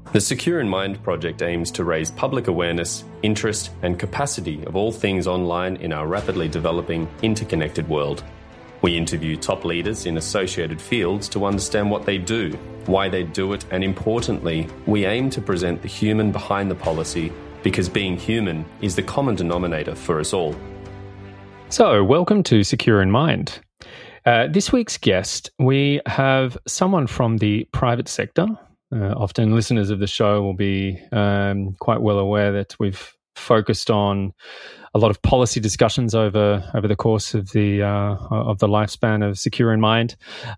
The Secure in Mind project aims to raise public awareness, interest, and capacity of all things online in our rapidly developing, interconnected world. We interview top leaders in associated fields to understand what they do, why they do it, and importantly, we aim to present the human behind the policy because being human is the common denominator for us all. So, welcome to Secure in Mind. This week's guest, we have someone from the private sector. Often listeners of the show will be quite well aware that we've focused on a lot of policy discussions over the course of the lifespan of Secure in Mind.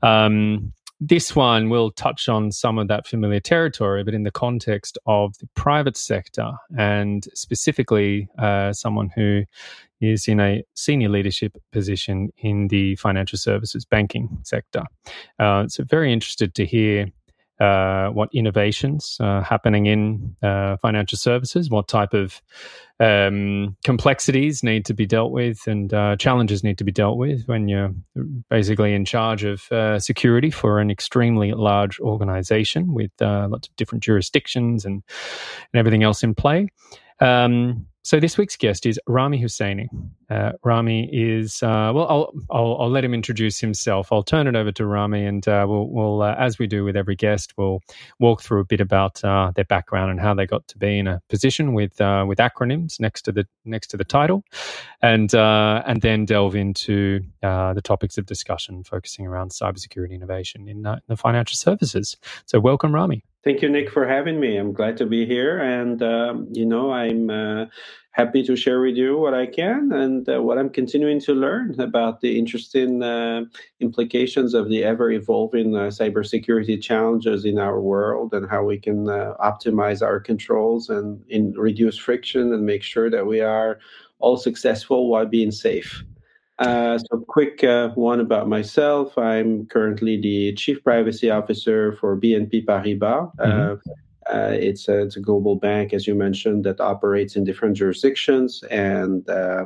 This one will touch on some of that familiar territory, but in the context of the private sector and specifically someone who is in a senior leadership position in the financial services banking sector. So very interested to hear what innovations are happening in financial services, what type of complexities need to be dealt with and challenges need to be dealt with when you're basically in charge of security for an extremely large organization with lots of different jurisdictions and everything else in play. So this week's guest is Rami Hussaini. Rami is I'll let him introduce himself. I'll turn it over to Rami, and we'll as we do with every guest, we'll walk through a bit about their background and how they got to be in a position with acronyms next to the title, and then delve into the topics of discussion focusing around cybersecurity innovation in the financial services. So welcome, Rami. Thank you, Nick, for having me. I'm glad to be here, and I'm happy to share with you what I can and what I'm continuing to learn about the interesting implications of the ever-evolving cybersecurity challenges in our world and how we can optimize our controls and reduce friction and make sure that we are all successful while being safe. So quick one about myself. I'm currently the Chief Privacy Officer for BNP Paribas. It's a global bank, as you mentioned, that operates in different jurisdictions. And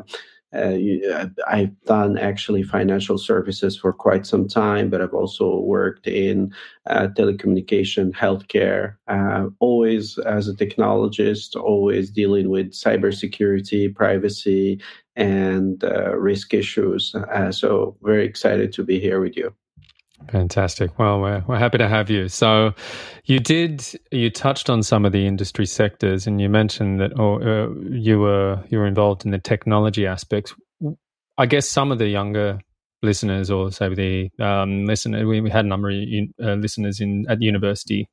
I've done actually financial services for quite some time, but I've also worked in telecommunication, healthcare, always as a technologist, always dealing with cybersecurity, privacy, and risk issues. So very excited to be here with you. Fantastic. Well, we're happy to have you. So you touched on some of the industry sectors, and you mentioned that you were involved in the technology aspects. I guess some of the younger listeners, or say the listener, we had a number of listeners at university,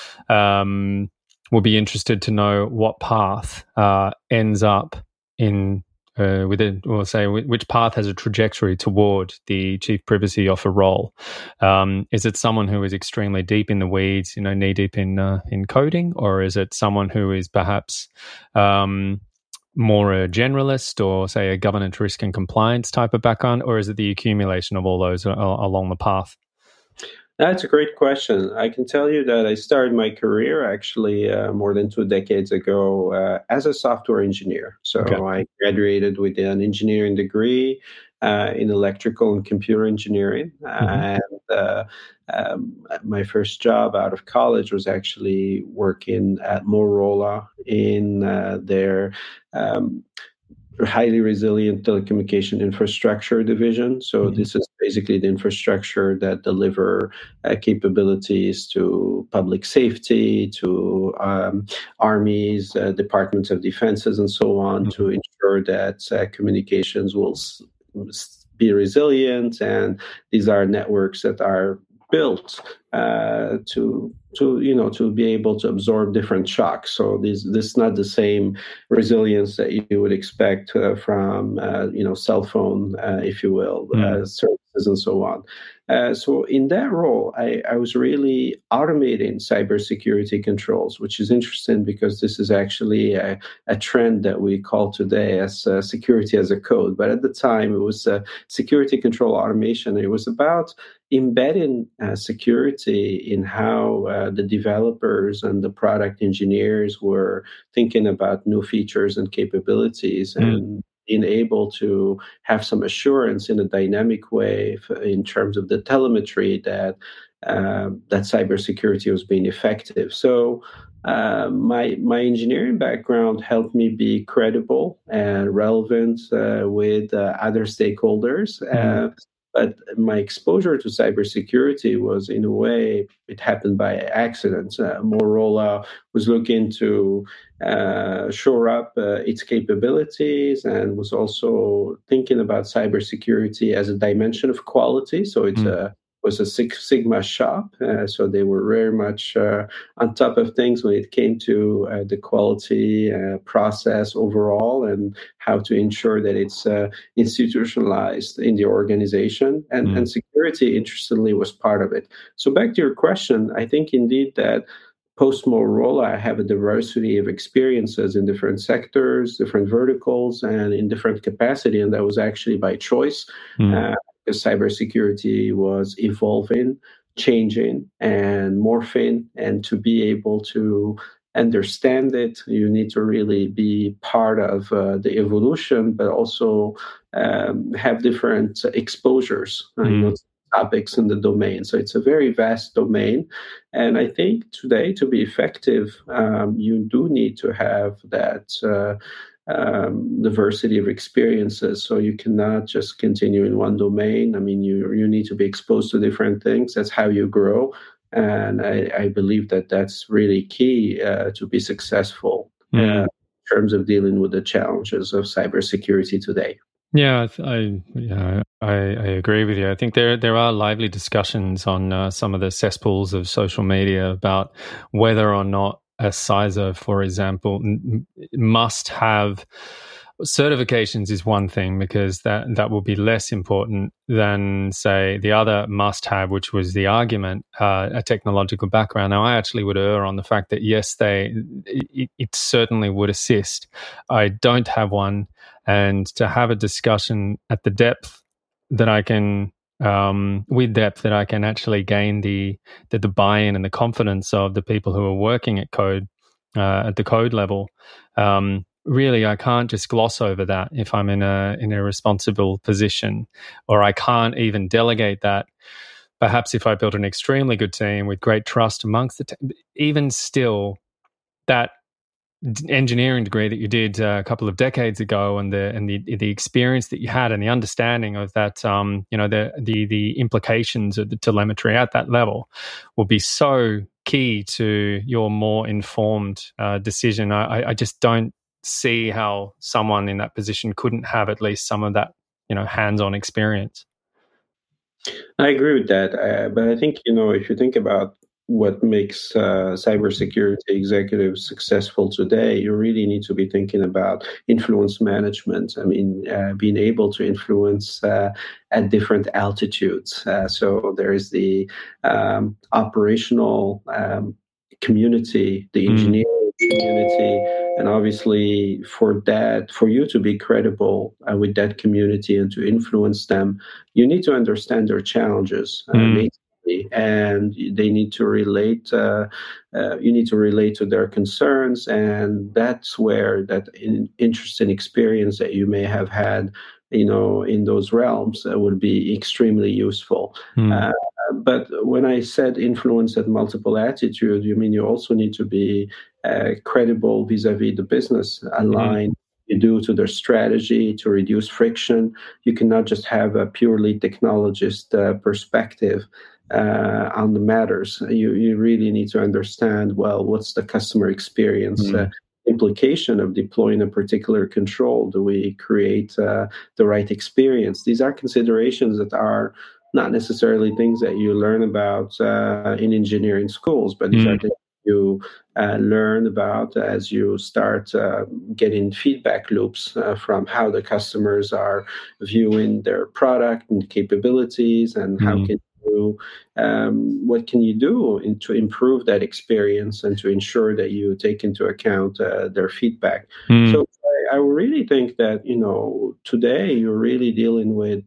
will be interested to know what path ends up in which path has a trajectory toward the chief privacy officer role. Is it someone who is extremely deep in the weeds, knee deep in coding, or is it someone who is perhaps more a generalist, or say a governance, risk and compliance type of background, or is it the accumulation of all those along the path? That's a great question. I can tell you that I started my career actually more than 2 decades ago as a software engineer. So okay. I graduated with an engineering degree in electrical and computer engineering. And my first job out of college was actually working at Motorola in their highly resilient telecommunication infrastructure division. So this is basically the infrastructure that deliver capabilities to public safety, to armies, departments of defenses, and so on, to ensure that communications will be resilient. And these are networks that are built to be able to absorb different shocks. So this is not the same resilience that you would expect from cell phone, if you will, services and so on. So in that role, I was really automating cybersecurity controls, which is interesting because this is actually a trend that we call today as security as a code. But at the time, it was security control automation. It was about embedding security in how the developers and the product engineers were thinking about new features and capabilities and being able to have some assurance in a dynamic way in terms of the telemetry that cybersecurity was being effective. So my engineering background helped me be credible and relevant with other stakeholders. But my exposure to cybersecurity was, in a way, it happened by accident. Motorola was looking to shore up its capabilities and was also thinking about cybersecurity as a dimension of quality. So it was a Six Sigma shop. So they were very much on top of things when it came to the quality process overall and how to ensure that it's institutionalized in the organization. And security, interestingly, was part of it. So back to your question, I think indeed that post-Motorola, I have a diversity of experiences in different sectors, different verticals, and in different capacity. And that was actually by choice. Because cybersecurity was evolving, changing, and morphing. And to be able to understand it, you need to really be part of the evolution, but also have different exposures, topics in the domain. So it's a very vast domain. And I think today, to be effective, you do need to have that diversity of experiences. So you cannot just continue in one domain. I mean, you need to be exposed to different things. That's how you grow. And I believe that that's really key to be successful in terms of dealing with the challenges of cybersecurity today. Yeah, I agree with you. I think there are lively discussions on some of the cesspools of social media about whether or not a CISO, for example, must have certifications is one thing, because that will be less important than, say, the other must-have, which was the argument, a technological background. Now, I actually would err on the fact that, yes, it certainly would assist. I don't have one, and to have a discussion at the depth that I can with depth that I can actually gain the buy-in and the confidence of the people who are working at the code level. Really, I can't just gloss over that if I'm in a responsible position, or I can't even delegate that. Perhaps if I built an extremely good team with great trust amongst the team, even still, that engineering degree that you did a couple of decades ago, and the experience that you had, and the understanding of that, the implications of the telemetry at that level will be so key to your more informed decision. I just don't see how someone in that position couldn't have at least some of that, hands-on experience. I agree with that, but I think if you think about what makes cybersecurity executives successful today, you really need to be thinking about influence management. I mean, being able to influence at different altitudes. So there is the operational community, the engineering community, and obviously for you to be credible with that community and to influence them, you need to understand their challenges. And they need to relate. You need to relate to their concerns, and that's where that interesting experience that you may have had, in those realms, would be extremely useful. But when I said influence at multiple attitudes, you also need to be credible vis-a-vis the business, aligned. You do to their strategy to reduce friction. You cannot just have a purely technologist perspective on the matters. You really need to understand, well, what's the customer experience implication of deploying a particular control? Do we create the right experience? These are considerations that are not necessarily things that you learn about in engineering schools, but these are things you learn about as you start getting feedback loops from how the customers are viewing their product and capabilities, and how can you, what can you do to improve that experience and to ensure that you take into account their feedback. So I really think that today you're really dealing with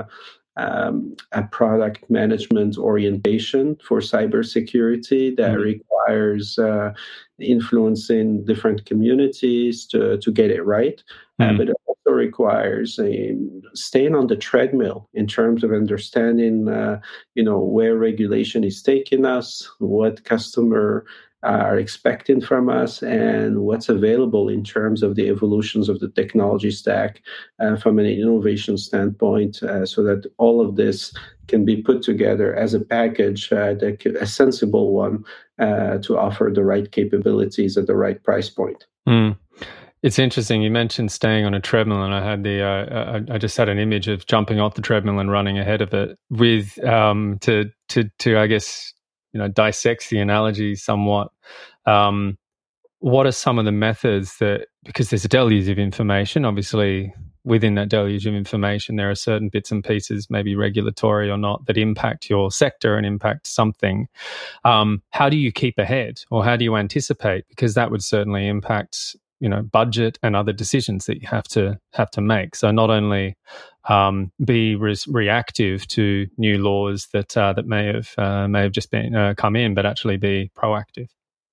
a product management orientation for cybersecurity that requires influencing different communities to get it right. But it also requires staying on the treadmill in terms of understanding, where regulation is taking us, what customer are expecting from us, and what's available in terms of the evolutions of the technology stack from an innovation standpoint, so that all of this can be put together as a package, a sensible one, to offer the right capabilities at the right price point. Mm. It's interesting. You mentioned staying on a treadmill, and I had I just had an image of jumping off the treadmill and running ahead of it. With to I guess dissect the analogy somewhat. What are some of the methods that, because there's a deluge of information, obviously within that deluge of information there are certain bits and pieces, maybe regulatory or not, that impact your sector and impact something. How do you keep ahead, or how do you anticipate? Because that would certainly impact budget and other decisions that you have to make. So not only be reactive to new laws that may have just been come in, but actually be proactive.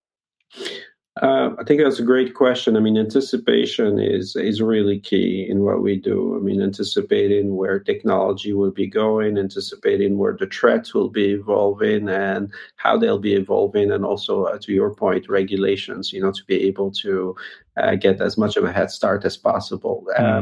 I think that's a great question. I mean, anticipation is really key in what we do. I mean, anticipating where technology will be going, anticipating where the threats will be evolving and how they'll be evolving, and also, to your point, regulations, to be able to get as much of a head start as possible.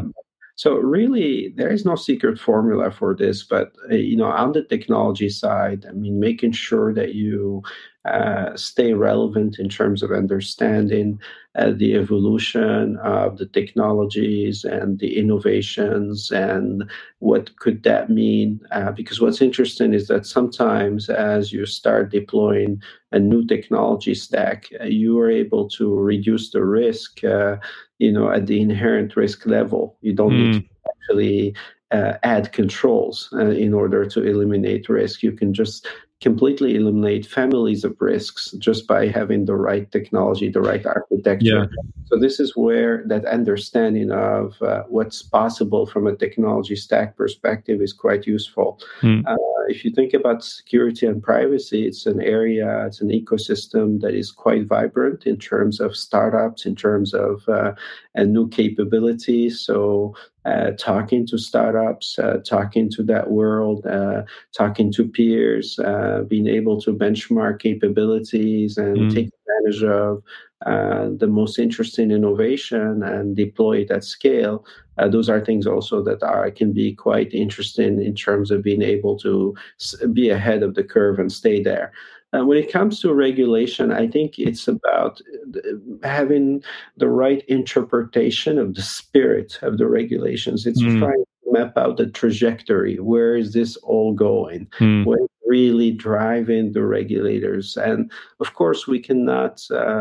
So really, there is no secret formula for this, but on the technology side, I mean, making sure that you stay relevant in terms of understanding the evolution of the technologies and the innovations and what could that mean. Because what's interesting is that sometimes as you start deploying a new technology stack, you are able to reduce the risk, at the inherent risk level. You don't need to actually add controls in order to eliminate risk. You can just completely eliminate families of risks just by having the right technology, the right architecture. Yeah. So this is where that understanding of what's possible from a technology stack perspective is quite useful. If you think about security and privacy, it's an ecosystem that is quite vibrant in terms of startups, in terms of new capabilities. So talking to startups, talking to that world, talking to peers, being able to benchmark capabilities and take advantage of the most interesting innovation and deploy it at scale. Those are things also that can be quite interesting in terms of being able to be ahead of the curve and stay there. When it comes to regulation, I think it's about having the right interpretation of the spirit of the regulations. It's trying to map out the trajectory. Where is this all going? What is really driving the regulators? And of course, we cannot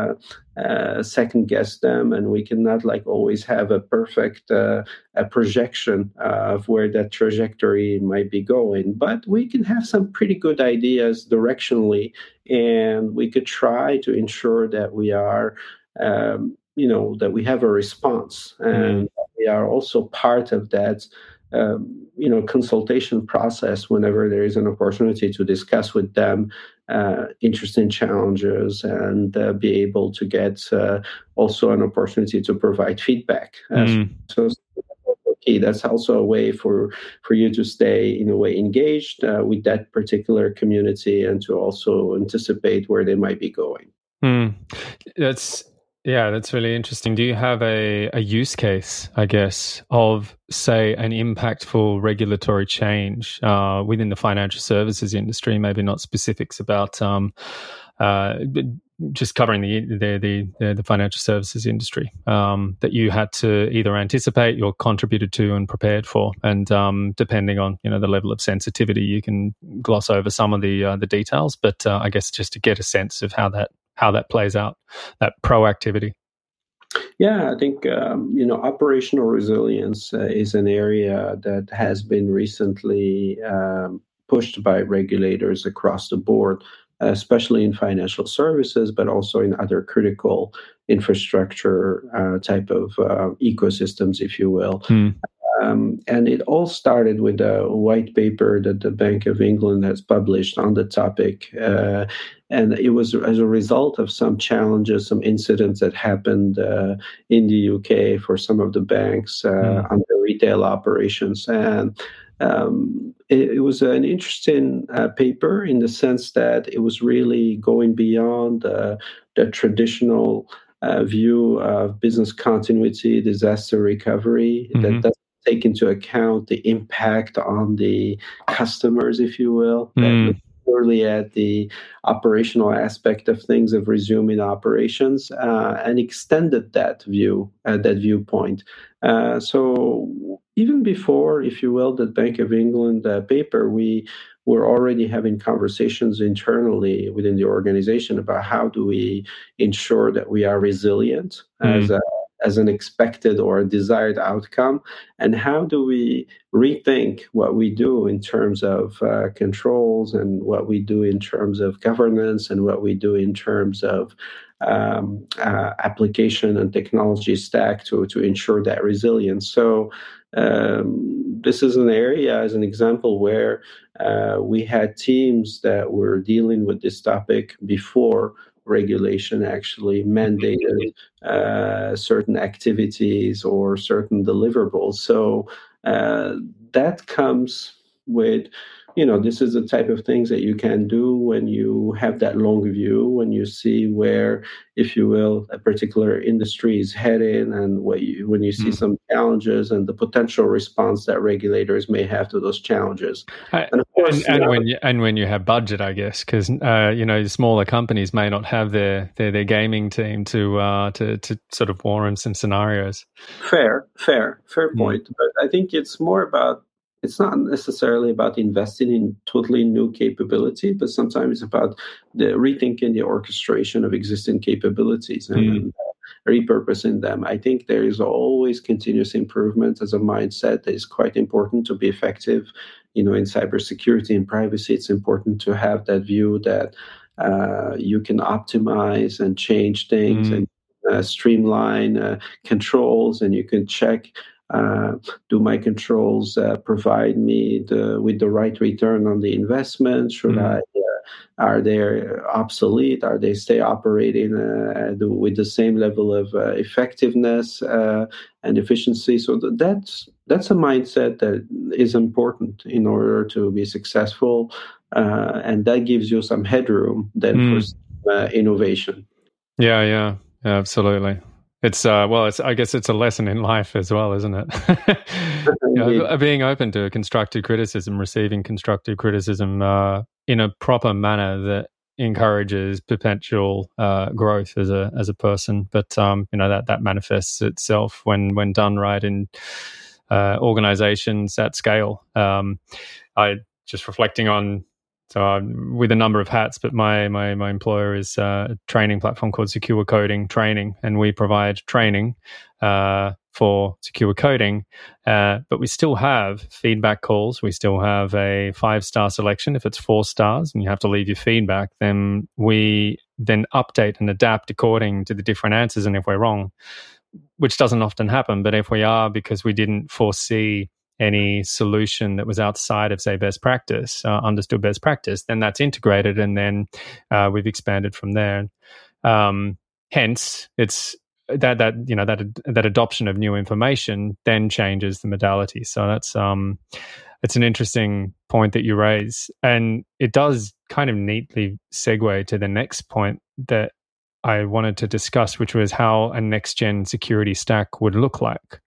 second guess them, and we cannot always have a perfect a projection of where that trajectory might be going. But we can have some pretty good ideas directionally, and we could try to ensure that we are, that we have a response, and we are also part of that consultation process whenever there is an opportunity to discuss with them interesting challenges and be able to get also an opportunity to provide feedback. So that's also a way for you to stay in a way engaged with that particular community and to also anticipate where they might be going. That's really interesting. Do you have a use case, I guess, of, say, an impactful regulatory change within the financial services industry? Maybe not specifics about just covering the financial services industry that you had to either anticipate or contributed to and prepared for. And depending on the level of sensitivity, you can gloss over some of the details. But I guess just to get a sense of how that plays out, that proactivity. Yeah, I think operational resilience is an area that has been recently pushed by regulators across the board, especially in financial services, but also in other critical infrastructure type of ecosystems, if you will. And it all started with a white paper that the Bank of England has published on the topic. And it was as a result of some challenges, some incidents that happened in the UK for some of the banks on their retail operations. And it was an interesting paper in the sense that it was really going beyond the traditional view of business continuity, disaster recovery, that doesn't take into account the impact on the customers, if you will, that look purely at the operational aspect of things, of resuming operations, and extended that viewpoint. So even before, if you will, the Bank of England paper, we were already having conversations internally within the organization about how do we ensure that we are resilient as an expected or a desired outcome, and how do we rethink what we do in terms of controls, and what we do in terms of governance, and what we do in terms of application and technology stack to ensure that resilience. So this is an area, as an example, where we had teams that were dealing with this topic before regulation actually mandated certain activities or certain deliverables. So that comes with, this is the type of things that you can do when you have that long view, when you see where, if you will, a particular industry is heading, and when you see some challenges and the potential response that regulators may have to those challenges. And of course, when you have budget, I guess, because smaller companies may not have their gaming team to sort of warrant some scenarios. Fair point. But I think it's more about. It's not necessarily about investing in totally new capability, but sometimes it's about rethinking the orchestration of existing capabilities and repurposing them. I think there is always continuous improvement as a mindset that is quite important to be effective. In cybersecurity and privacy, it's important to have that view that you can optimize and change things and streamline controls, and you can check. Do my controls provide me with the right return on the investment? Are they obsolete? Are they stay operating with the same level of effectiveness and efficiency? So that's a mindset that is important in order to be successful, and that gives you some headroom then for innovation. Yeah, absolutely. I guess it's a lesson in life as well, isn't it? Being open to constructive criticism, receiving constructive criticism in a proper manner that encourages potential growth as a person. But that manifests itself when done right in organizations at scale. I just reflecting on. So with a number of hats, but my employer is a training platform called Secure Coding Training, and we provide training for secure coding. But we still have feedback calls. We still have a 5-star selection. If it's 4 stars and you have to leave your feedback, then we then update and adapt according to the different answers. And if we're wrong, which doesn't often happen, but if we are because we didn't foresee any solution that was outside of, say, best practice, understood best practice, then that's integrated, and then we've expanded from there. Hence, it's that adoption of new information then changes the modality. So that's it's an interesting point that you raise, and it does kind of neatly segue to the next point that I wanted to discuss, which was how a next-gen security stack would look like.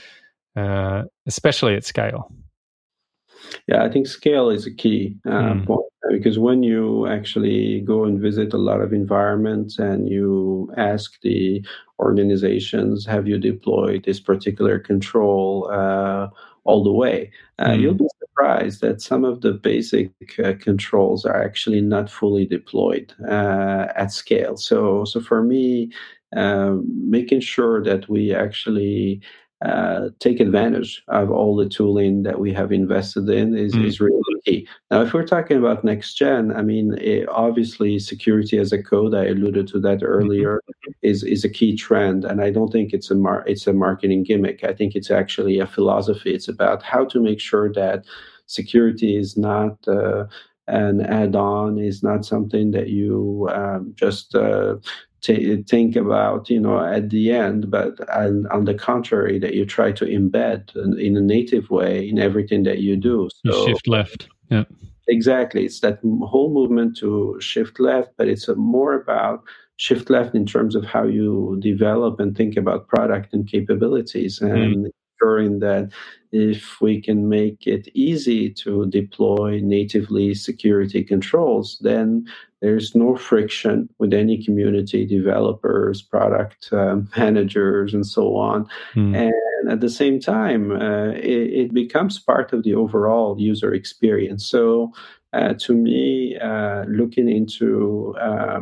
Especially at scale. Yeah, I think scale is a key point, because when you actually go and visit a lot of environments and you ask the organizations, have you deployed this particular control all the way? You'll be surprised that some of the basic controls are actually not fully deployed at scale. So for me, making sure that we actually take advantage of all the tooling that we have invested in is really key. Now, if we're talking about next gen, obviously security as a code, I alluded to that earlier, is a key trend, and I don't think it's a marketing gimmick. I think it's actually a philosophy. It's about how to make sure that security is not an add-on, is not something that you just think about, at the end, but on the contrary, that you try to embed in a native way in everything that you do. You shift left. Yeah. Exactly. It's that whole movement to shift left, but it's more about shift left in terms of how you develop and think about product and capabilities, and ensuring that if we can make it easy to deploy natively security controls, then there's no friction with any community developers, product managers, and so on. And at the same time, it becomes part of the overall user experience. So to me, looking into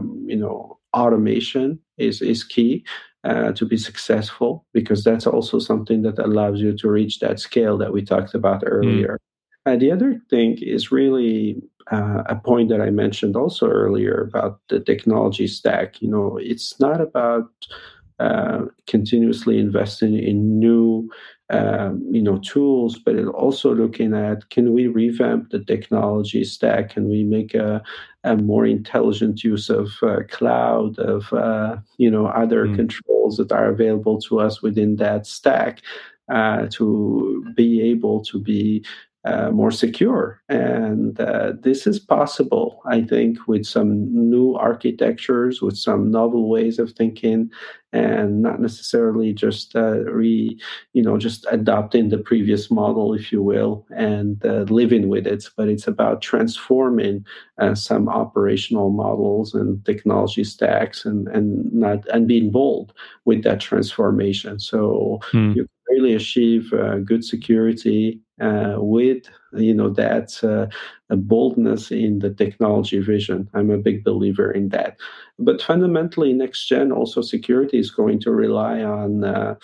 automation is key to be successful, because that's also something that allows you to reach that scale that we talked about earlier. The other thing is really a point that I mentioned also earlier about the technology stack. It's not about continuously investing in new tools, but it also looking at, can we revamp the technology stack? Can we make a more intelligent use of cloud, of other controls that are available to us within that stack to be able to be more secure? And this is possible, I think, with some new architectures, with some novel ways of thinking, and not necessarily just just adopting the previous model, if you will, and living with it. But it's about transforming some operational models and technology stacks, and being bold with that transformation. So you can really achieve good security with that boldness in the technology vision. I'm a big believer in that. But fundamentally, next gen also security is going to rely on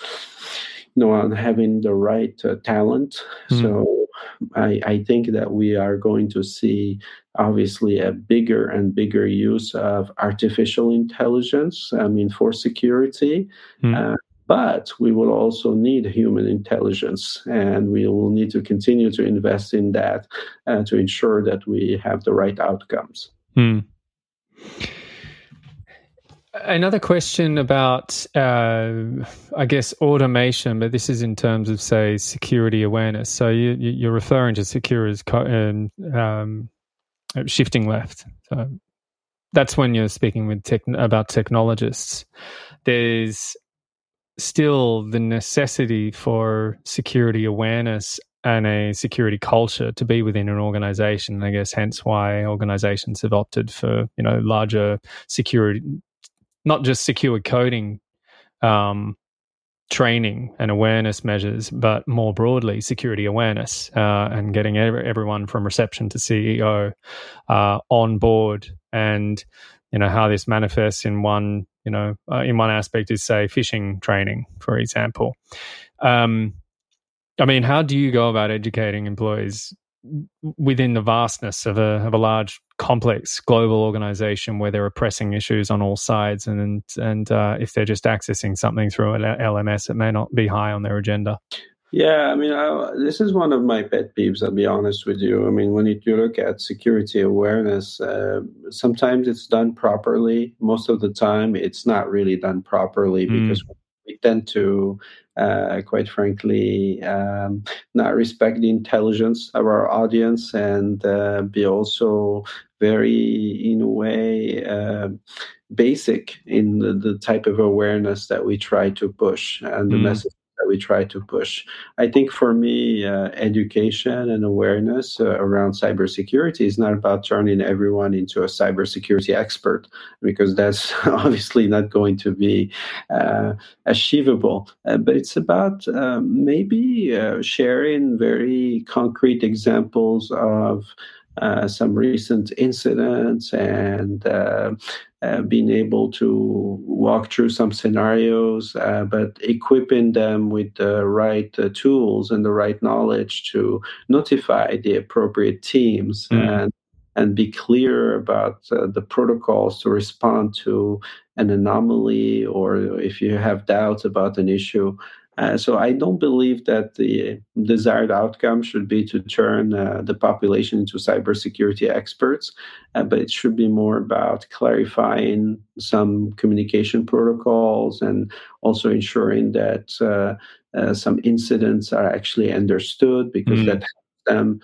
on having the right talent. So I think that we are going to see obviously a bigger and bigger use of artificial intelligence, for security. But we will also need human intelligence, and we will need to continue to invest in that to ensure that we have the right outcomes. Another question about, I guess, automation, but this is in terms of, say, security awareness. So you're referring to secure as shifting left. So that's when you're speaking with about technologists. There's still the necessity for security awareness and a security culture to be within an organization. I guess hence why organizations have opted for, larger security, not just secure coding training and awareness measures, but more broadly security awareness and getting everyone from reception to CEO on board. And how this manifests in one aspect is, say, phishing training, for example. How do you go about educating employees within the vastness of a large, complex global organization where there are pressing issues on all sides, and if they're just accessing something through an LMS, it may not be high on their agenda? Yeah, this is one of my pet peeves, I'll be honest with you. When you look at security awareness, sometimes it's done properly. Most of the time, it's not really done properly because we tend to, quite frankly, not respect the intelligence of our audience, and be also very, in a way, basic in the type of awareness that we try to push and the message that we try to push. I think for me, education and awareness around cybersecurity is not about turning everyone into a cybersecurity expert, because that's obviously not going to be achievable. But it's about maybe sharing very concrete examples of some recent incidents, and being able to walk through some scenarios, but equipping them with the right tools and the right knowledge to notify the appropriate teams, and be clear about the protocols to respond to an anomaly, or if you have doubts about an issue. So I don't believe that the desired outcome should be to turn the population into cybersecurity experts, but it should be more about clarifying some communication protocols and also ensuring that some incidents are actually understood, because that helps them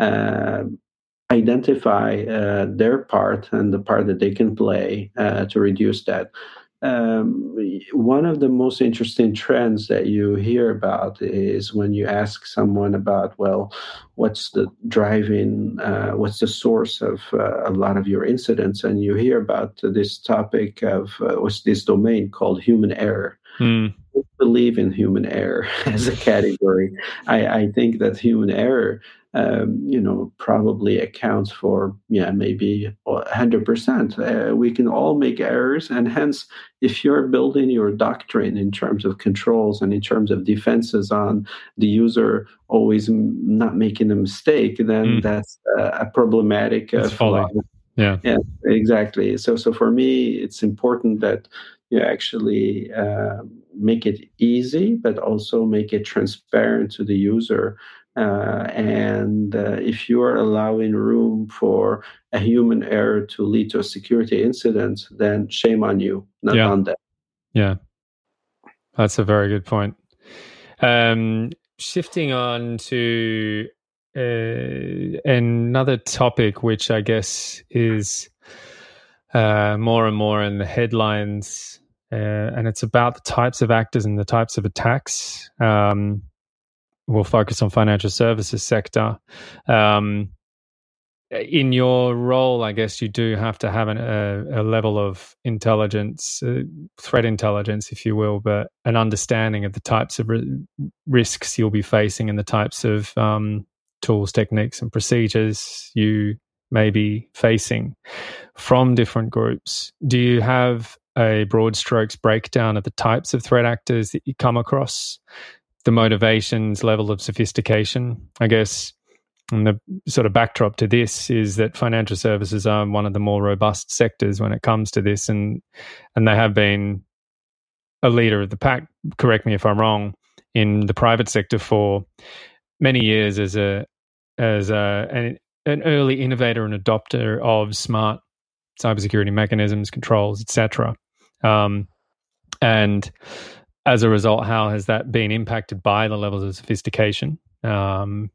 identify their part and the part that they can play to reduce that. One of the most interesting trends that you hear about is when you ask someone about, well, what's the what's the source of a lot of your incidents, and you hear about this topic of what's this domain called human error. I believe in human error as a category. I think that human error probably accounts for, maybe 100%. We can all make errors, and hence, if you're building your doctrine in terms of controls and in terms of defenses on the user always not making a mistake, then that's a problematic flaw. Yeah, exactly. So for me, it's important that you actually make it easy, but also make it transparent to the user. And if you are allowing room for a human error to lead to a security incident, then shame on you, not on them. Yeah, that's a very good point. Shifting on to another topic, which I guess is more and more in the headlines, and it's about the types of actors and the types of attacks. We'll focus on financial services sector. In your role, I guess you do have to have a level of intelligence, threat intelligence, if you will, but an understanding of the types of risks you'll be facing and the types of tools, techniques, and procedures you may be facing from different groups. Do you have a broad strokes breakdown of the types of threat actors that you come across, the motivations, level of sophistication? I guess, and the sort of backdrop to this is that financial services are one of the more robust sectors when it comes to this, and they have been a leader of the pack, correct me if I'm wrong, in the private sector for many years as an early innovator and adopter of smart cybersecurity mechanisms, controls, etc. And as a result, how has that been impacted by the levels of sophistication? So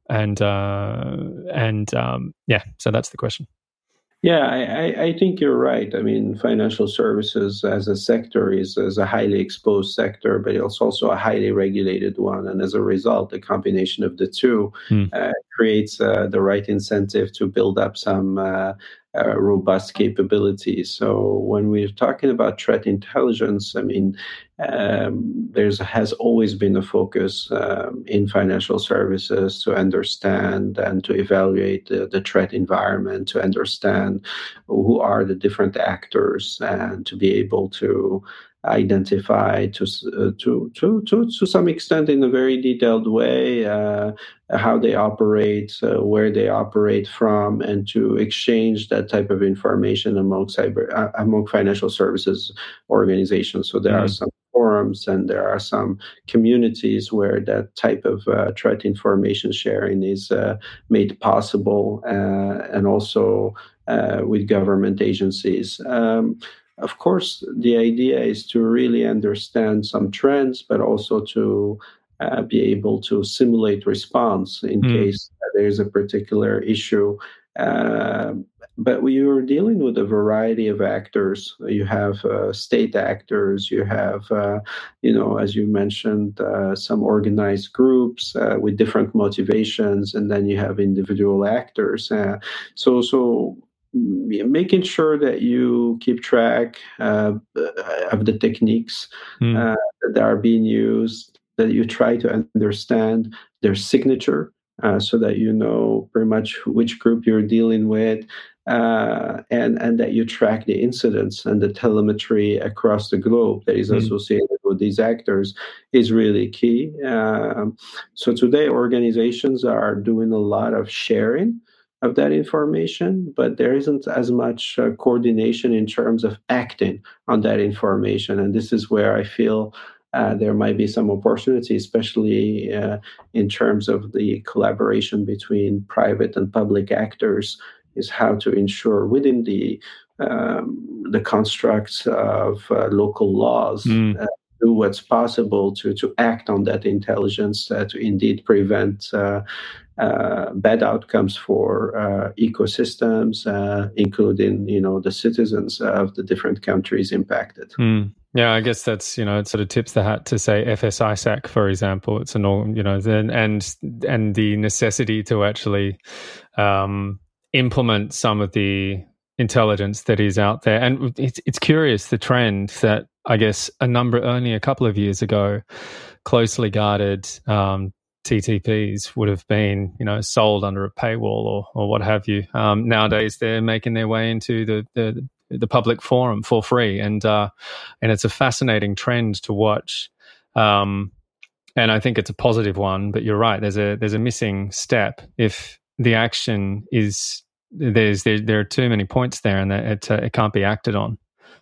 that's the question. Yeah, I think you're right. I mean, financial services as a sector is a highly exposed sector, but it's also a highly regulated one. And as a result, the combination of the two creates the right incentive to build up some robust capabilities. So when we're talking about threat intelligence, I mean, has always been a focus in financial services to understand and to evaluate the threat environment, to understand who are the different actors, and to be able to identify to some extent in a very detailed way how they operate, where they operate from, and to exchange that type of information among financial services organizations. So there are some forums and there are some communities where that type of threat information sharing is made possible, and also with government agencies. Of course, the idea is to really understand some trends, but also to be able to simulate response in case there's a particular issue. But we are dealing with a variety of actors. You have state actors, you have, as you mentioned, some organized groups with different motivations, and then you have individual actors. So making sure that you keep track of the techniques that are being used, that you try to understand their signature, so that you know pretty much which group you're dealing with, and that you track the incidents and the telemetry across the globe that is associated with these actors is really key. So today, organizations are doing a lot of sharing of that information, but there isn't as much coordination in terms of acting on that information. And this is where I feel there might be some opportunity, especially in terms of the collaboration between private and public actors, is how to ensure within the constructs of local laws do what's possible to act on that intelligence to indeed prevent bad outcomes for ecosystems, including the citizens of the different countries impacted. Yeah, I guess that's it sort of tips the hat to say FS-ISAC, for example. It's and the necessity to actually implement some of the intelligence that is out there. And it's curious, the trend that I guess only a couple of years ago, closely guarded TTPs would have been, sold under a paywall or what have you. Nowadays, they're making their way into the public forum for free, and it's a fascinating trend to watch. And I think it's a positive one. But you're right. There's a missing step if the action is there are too many points there, and that it can't be acted on.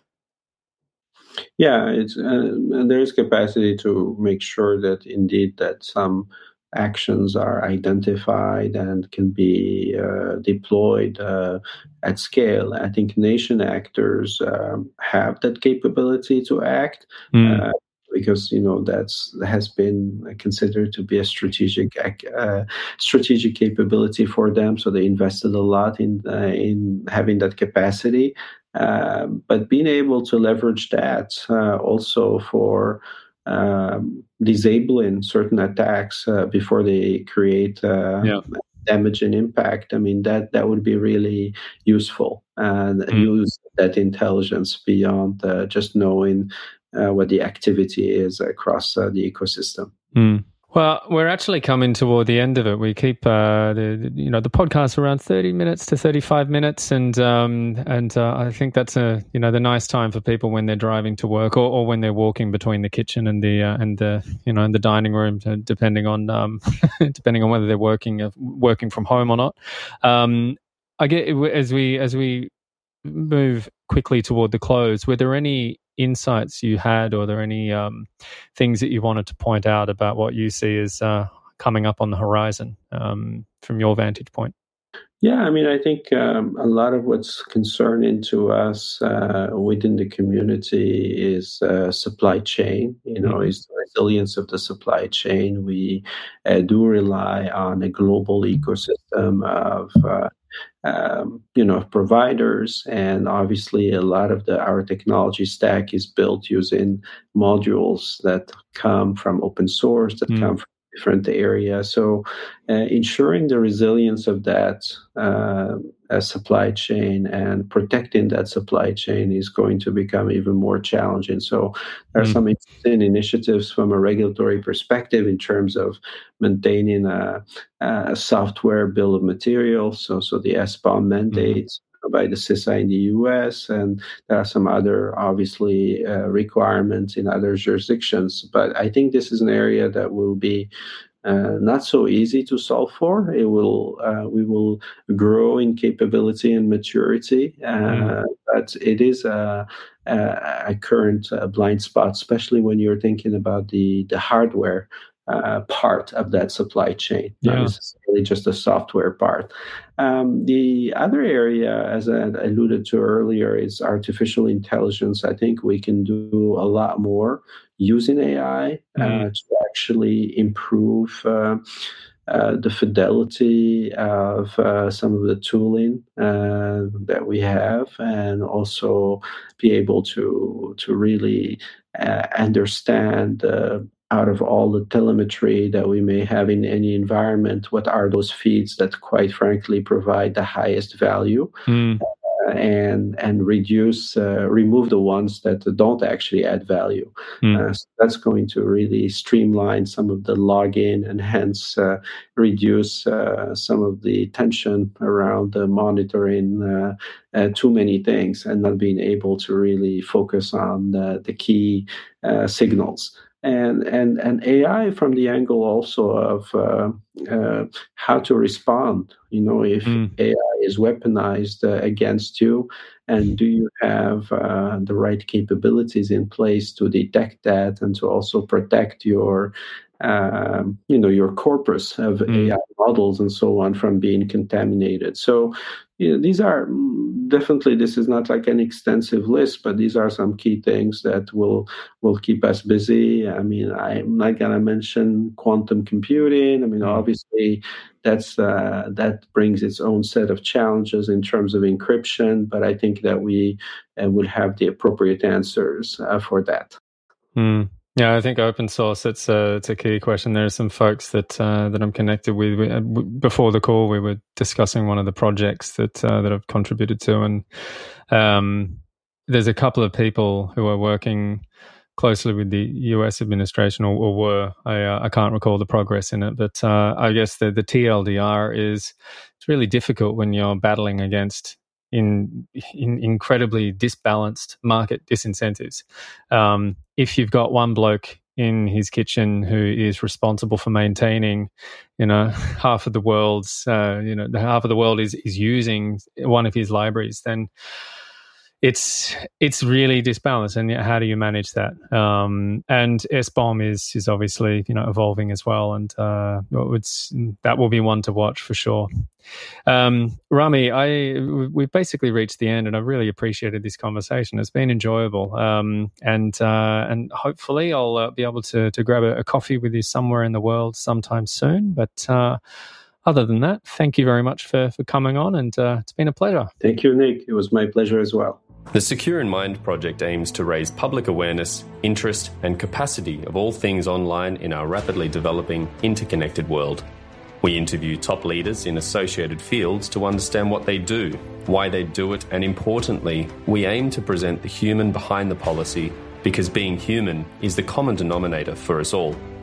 Yeah, it's there's capacity to make sure that indeed that some actions are identified and can be deployed at scale. I think nation actors have that capability to act. Because that has been considered to be a strategic capability for them. So they invested a lot in having that capacity, but being able to leverage that also for disabling certain attacks before they create damage and impact. I mean, that would be really useful, and use that intelligence beyond just knowing what the activity is across the ecosystem. Well, we're actually coming toward the end of it. We keep the podcast around 30 minutes to 35 minutes, and I think that's the nice time for people when they're driving to work or when they're walking between the kitchen and the dining room, depending on whether they're working from home or not. I get as we move quickly toward the close. Were there any insights you had, or are there any things that you wanted to point out about what you see as coming up on the horizon from your vantage point? Yeah, I mean, I think a lot of what's concerning to us within the community is supply chain, is the resilience of the supply chain. We do rely on a global ecosystem of providers, and obviously a lot of our technology stack is built using modules that come from open source, that come from different areas. So ensuring the resilience of that supply chain and protecting that supply chain is going to become even more challenging. So there are some interesting initiatives from a regulatory perspective in terms of maintaining a software bill of materials. So the SBOM mandates by the CISA in the US, and there are some other obviously requirements in other jurisdictions. But I think this is an area that will be not so easy to solve for. We will grow in capability and maturity, but it is a current blind spot, especially when you're thinking about the hardware part of that supply chain, not necessarily just the software part. The other area, as I alluded to earlier, is artificial intelligence. I think we can do a lot more using AI to actually improve the fidelity of some of the tooling that we have, and also be able to really understand out of all the telemetry that we may have in any environment, what are those feeds that, quite frankly, provide the highest value, and remove the ones that don't actually add value. So that's going to really streamline some of the login, and hence reduce some of the tension around monitoring too many things and not being able to really focus on the key signals. and AI from the angle also of how to respond. If AI is weaponized against you, and do you have the right capabilities in place to detect that and to also protect your your corpus of AI models and so on from being contaminated. So these are definitely, this is not like an extensive list, but these are some key things that will keep us busy. I mean, I'm not going to mention quantum computing. I mean, obviously that brings its own set of challenges in terms of encryption, but I think that we will have the appropriate answers for that. Yeah, I think open source, it's a key question. There are some folks that I'm connected with. Before the call, we were discussing one of the projects that I've contributed to, and there's a couple of people who are working closely with the US administration, or were. I can't recall the progress in it, but I guess the TLDR is, it's really difficult when you're battling against in incredibly disbalanced market disincentives. If you've got one bloke in his kitchen who is responsible for maintaining, half of the world's, half of the world is using one of his libraries, then it's really disbalanced. And how do you manage that? And SBOM is obviously evolving as well, and that will be one to watch for sure. Rami, we've basically reached the end, and I've really appreciated this conversation. It's been enjoyable, and hopefully I'll be able to grab a coffee with you somewhere in the world sometime soon. But other than that, thank you very much for coming on, and it's been a pleasure. Thank you, Nick. It was my pleasure as well. The Secure in Mind project aims to raise public awareness, interest, and capacity of all things online in our rapidly developing, interconnected world. We interview top leaders in associated fields to understand what they do, why they do it, and importantly, we aim to present the human behind the policy, because being human is the common denominator for us all.